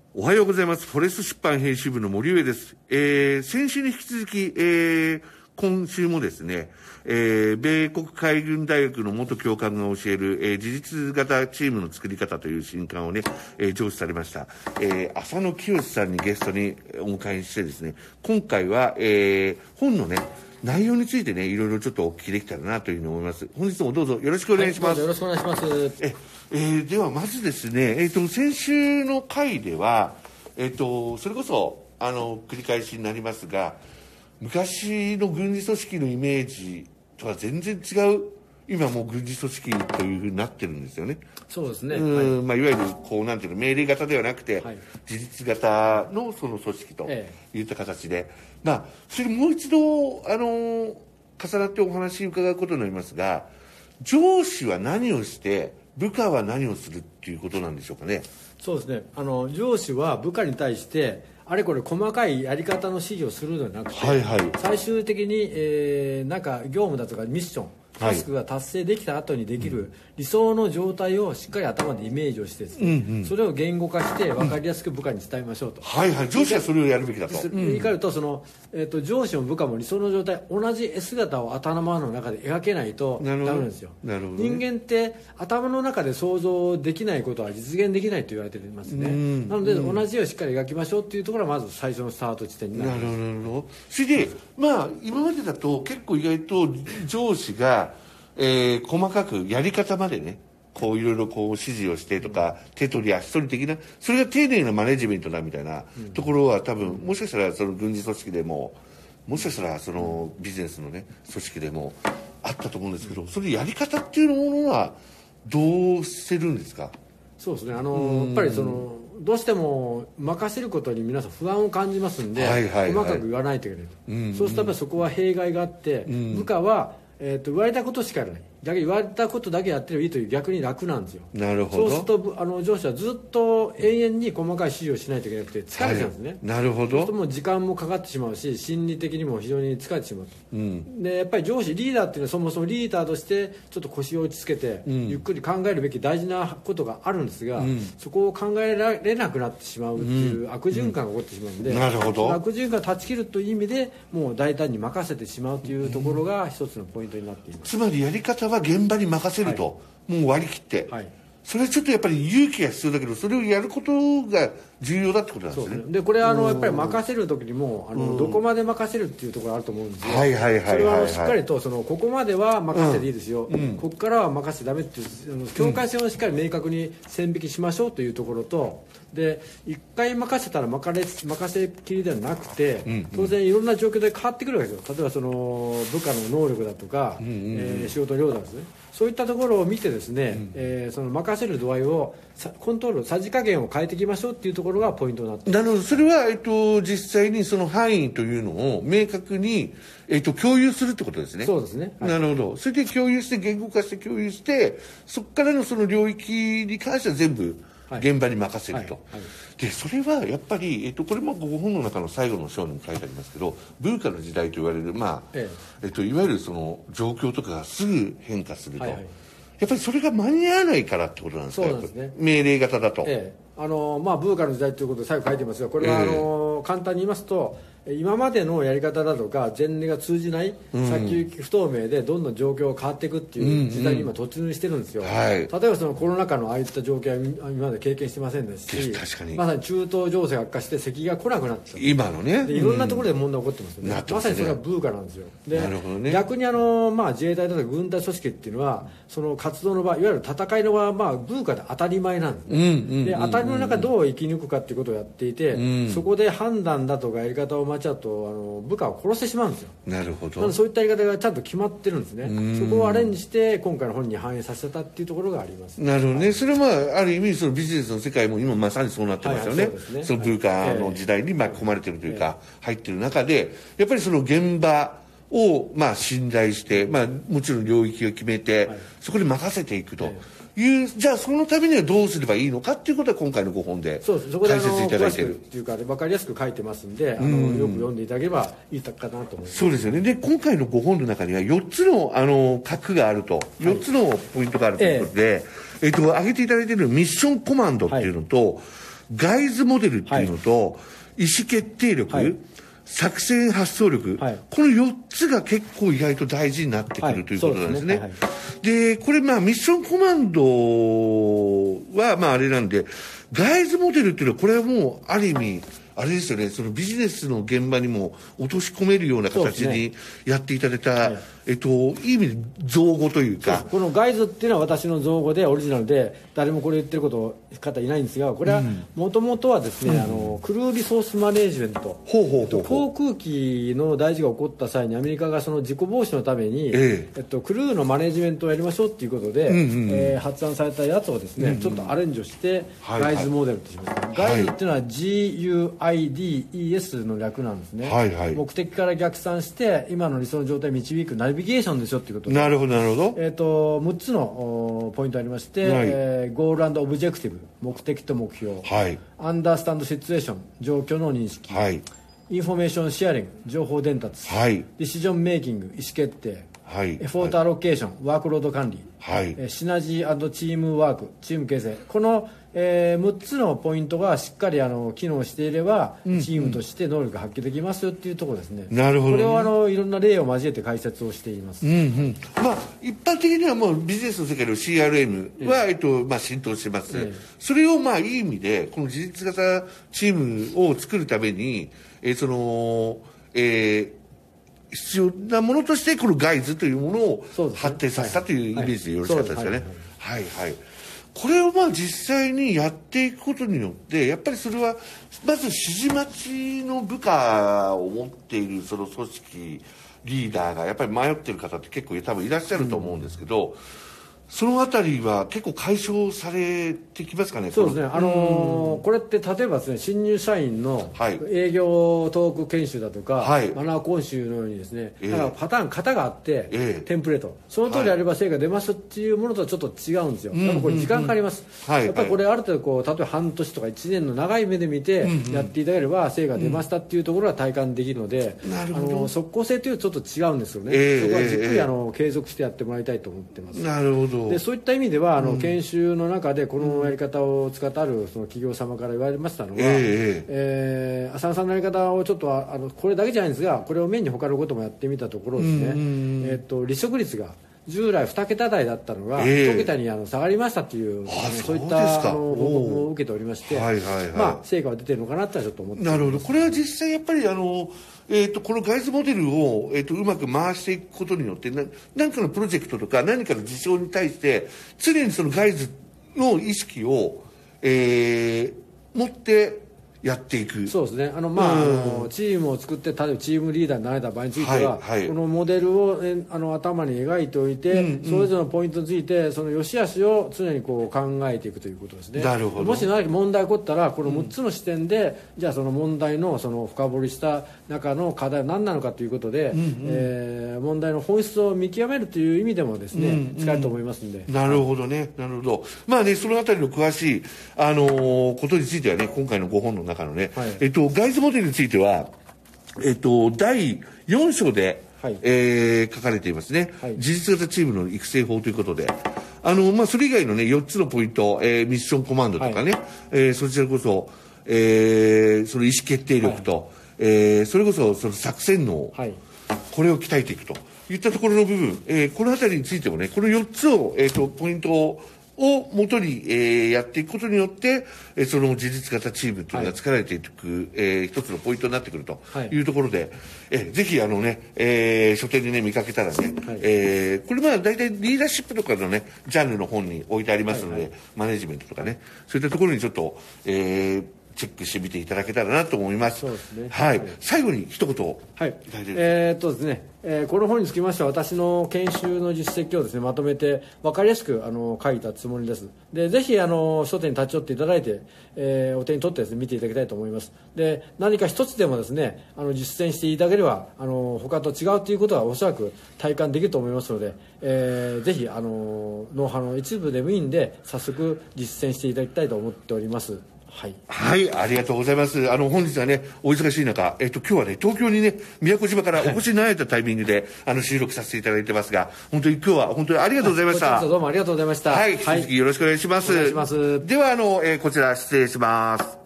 おはようございます。フォレスト出版編集部の森上です。先週に引き続き、今週もですね、米国海軍大学の元教官が教える、自立型チームの作り方という新刊をね、上司されました。浅野清さんにゲストにお迎えしてですね、今回は、本のね、内容についてね、いろいろちょっとお聞きできたらなというふうに思います。本日もどうぞよろしくお願いします。 よろしくお願いします。 ではまずですね、先週の回では、それこそ繰り返しになりますが、昔の軍事組織のイメージとは全然違う、今もう軍事組織というふうになってるんですよね。 そうですね。 まあ、いわゆるこうなんていうの、命令型ではなくて、 はい、 自立型のその組織といった形で、まあそれもう一度重なってお話伺うことになりますが、上司は何をして部下は何をするっていうことなんでしょうかね。 そうですね。上司は部下に対してあれこれ細かいやり方の指示をするのではなくて、 はいはい、 最終的に、なんか業務だとかミッションタスクが達成できた後にできる理想の状態をしっかり頭でイメージをしてですね、それを言語化して分かりやすく部下に伝えましょうと、 はいはい、上司はそれをやるべきだと。 言い換えると上司も部下も理想の状態、同じ姿を頭の中で描けないとダメなんですよ。 なるほどね。 人間って頭の中で想像できないことは実現できないと言われていますね。なので同じ絵をしっかり描きましょうっていうところがまず最初のスタート地点になります。 なるほど。それでまあ今までだと結構意外と上司が細かくやり方までね、こういろいろこう指示をしてとか、手取り足取り的な、それが丁寧なマネジメントだみたいなところは多分、もしかしたらその軍事組織でも、もしかしたらそのビジネスのね組織でもあったと思うんですけど、それやり方っていうものはどうしてるんですか。 そうですね。やっぱりどうしても任せることに皆さん不安を感じますんで、細かく言わないといけないと、そうするとやっぱりそこは弊害があって、部下は言われたことしかやらない、だけ言われたことだけやってればいいという、逆に楽なんですよ。 なるほど。 そうすると上司はずっと永遠に細かい指示をしないといけなくて疲れちゃうんですね。 なるほど。そうするともう時間もかかってしまうし、心理的にも非常に疲れてしまうと、でやっぱり上司リーダーっていうのはそもそもリーダーとしてちょっと腰を落ち着けて、ゆっくり考えるべき大事なことがあるんですが、そこを考えられなくなってしまうっていう悪循環が起こってしまうので、 なるほど。 悪循環を断ち切るという意味でもう大胆に任せてしまうというところが一つのポイントになっています。 つまりやり方は現場に任せると、もう割り切って、それはちょっとやっぱり勇気が必要だけど、それをやることが重要だってことなんですね。 でこれやっぱり任せる時にもどこまで任せるっていうところあると思うんですよ。それはしっかりとここまでは任せていいですよ、ここからは任せてダメっていう境界線をしっかり明確に線引きしましょうというところと、で1回任せたら任せっきりではなくて、当然いろんな状況で変わってくるわけですよ。例えば部下の能力だとか、仕事量ですね、そういったところを見てですね、その任せる度合いをコントロール、さじ加減を変えていきましょうっていうところがポイントになっています。 なるほど。それは、実際にその範囲というのを明確に、共有するってことですね。 そうですね。 なるほど。それで共有して言語化して共有して、そこからのその領域に関しては全部現場に任せると。でそれはやっぱり、これもご本の中の最後の章にも書いてありますけど、文化の時代と言われる、まあいわゆるその状況とかがすぐ変化すると、やっぱりそれが間に合わないからってことなんですか。そうなんですね。命令型だと、 文化の時代ということで最後書いてますが、これは簡単に言いますと、今までのやり方だとか前例が通じない、先行き不透明でどんどん状況が変わっていくっていう時代に今突入してるんですよ。例えばコロナ禍のああいった状況は今まで経験してませんですし、まさに中東情勢が悪化して席が来なくなって今のね、 いろんなところで問題起こってますよね。まさにそれがブーカなんですよ。で逆に自衛隊だとか軍隊組織っていうのはその活動の場、いわゆる戦いの場はブーカで当たり前なんですね。で当たりの中どう生き抜くかっていうことをやっていて、そこで判断だとかやり方を間違うと部下を殺してしまうんですよ。 なるほど。 なのでそういったやり方がちゃんと決まってるんですね。そこをアレンジして今回の本に反映させたっていうところがあります。 なるほどね。それはある意味そのビジネスの世界も今まさにそうなってますよね。そのブーカの時代に巻き込まれてるというか、入ってる中でやっぱりその現場を信頼して、もちろん領域を決めて、そこで任せていくという、じゃあそのためにはどうすればいいのかっていうことは今回のご本で解説いただいているっていうか分かりやすく書いてますんで、よく読んでいただければいいかなと思います。 そうですよね。で今回のご本の中には4つの核があると、4つのポイントがあるということで、挙げていただいているミッションコマンドっていうのと、 ガイズモデルっていうのと、意思決定力、作戦発想力、この4つが結構意外と大事になってくるということなんですね。で、これミッションコマンドはあれなんで、ガイズモデルっていうのはこれはもうある意味、あれですよね、そのビジネスの現場にも落とし込めるような形にやっていただいた、いい意味で造語というか。 このガイズっていうのは私の造語でオリジナルで、誰もこれ言ってる方いないんですが、これはもともとはですね、クルーリソースマネージメント、航空機の大事が起こった際にアメリカがその事故防止のために、クルーのマネージメントをやりましょうっていうことで、発案されたやつをですね、ちょっとアレンジをしてガイズモデルとします。ガイズっていうのは GUIDES の略なんですね。目的から逆算して今の理想の状態を導くナビゲーションですよっていうことで。 なるほどなるほど。 6つのポイントありまして、ゴール&オブジェクティブ、目的と目標、アンダースタンドシチュエーション、状況の認識、インフォメーションシェアリング、情報伝達、ディシジョンメイキング、意思決定、エフォートアロケーション、ワークロード管理、シナジー&チームワーク、チーム形成、この6つのポイントがしっかり機能していれば、チームとして能力が発揮できますよっていうところですね。 なるほど、ね、 これをいろんな例を交えて解説をしています。 一般的にはもうビジネスの世界の CRM は、浸透してます。それをいい意味でこの自立型チームを作るために必要なものとしてこのガイズというものを発展させたというイメージでよろしかったですかね。これを実際にやっていくことによってやっぱりそれはまず指示待ちの部下を持っているその組織リーダーがやっぱり迷っている方って結構多分いらっしゃると思うんですけど、そのあたりは結構解消されてきますかね。 そうですね。これって例えばですね、新入社員の営業トーク研修だとか、マナー講習のようにですね、パターン型があって、テンプレート、その通りやれば成果出ますっていうものとはちょっと違うんですよ。多分これ時間かかります。やっぱりこれある程度例えば半年とか1年の長い目で見てやっていただければ成果出ましたっていうところは体感できるので、即効性というとちょっと違うんですよね。そこはじっくり継続してやってもらいたいと思ってます。 なるほど。 でそういった意味では研修の中でこのやり方を使ってあるその企業様から言われましたのは、浅野さんのやり方をちょっとこれだけじゃないんですが、これを面に他のこともやってみたところですね、離職率が従来2桁台だったのが1桁に下がりましたっていう、そういった報告を受けておりまして、成果は出てるのかなってちょっと思ってます。 なるほど。これは実際やっぱりこのガイズモデルを、うまく回していくことによって何かのプロジェクトとか何かの事象に対して常にそのガイズの意識を、持ってやっていく。 そうですね。チームを作って例えばチームリーダーになれた場合については、このモデルを頭に描いておいて、それぞれのポイントについてその良し悪しを常に考えていくということですね。 なるほど。 もし何か問題が起こったらこの6つの視点で、じゃあその問題の深掘りした中の課題は何なのかということで、問題の本質を見極めるという意味でもですね、使えると思いますので。なるほどね。 なるほど。そのあたりの詳しいことについてはね、今回のご本の中のね、ガイズモデルについては、第4章で、書かれていますね。自立型チームの育成法ということで、それ以外のね、4つのポイント、ミッションコマンドとかね、そちらこそ、その意思決定力と、それこそその作戦能、これを鍛えていくといったところの部分、このあたりについてもね、この4つを、ポイントを元に、やっていくことによって、その自立型チームというのが作られていく、一つのポイントになってくるというところで、ぜひ書店でね、見かけたらね、これ大体リーダーシップとかのね、ジャンルの本に置いてありますので、マネジメントとかね、そういったところにちょっと、チェックしてみていただけたらなと思います。 そうですね。 最後に一言。 ですね、この本につきましては私の研修の実績をですねまとめて分かりやすく書いたつもりです。でぜひ書店に立ち寄っていただいて、お手に取ってですね見ていただきたいと思います。で何か一つでもですね実践していただければ他と違うということはおそらく体感できると思いますので、ぜひノウハウの一部でもいいんで早速実践していただきたいと思っております。 ありがとうございます。本日はね、お忙しい中、今日はね、東京にね、宮古島からお越しになられたタイミングで、収録させていただいてますが、本当に今日は本当にありがとうございました。 どうもありがとうございました。 引き続きよろしくお願いします。 お願いします。 では、こちら失礼します。